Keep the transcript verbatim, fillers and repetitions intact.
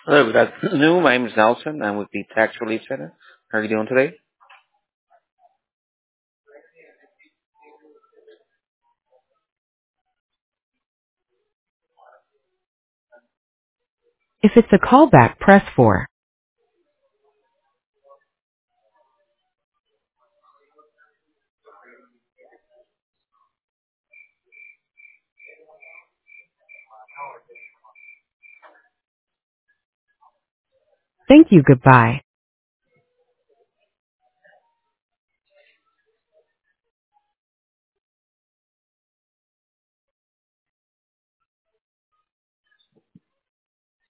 Hello, good afternoon. My name is Nelson. I'm with the Tax Relief Center. How are you doing today? If it's a callback, press four. Thank you, goodbye.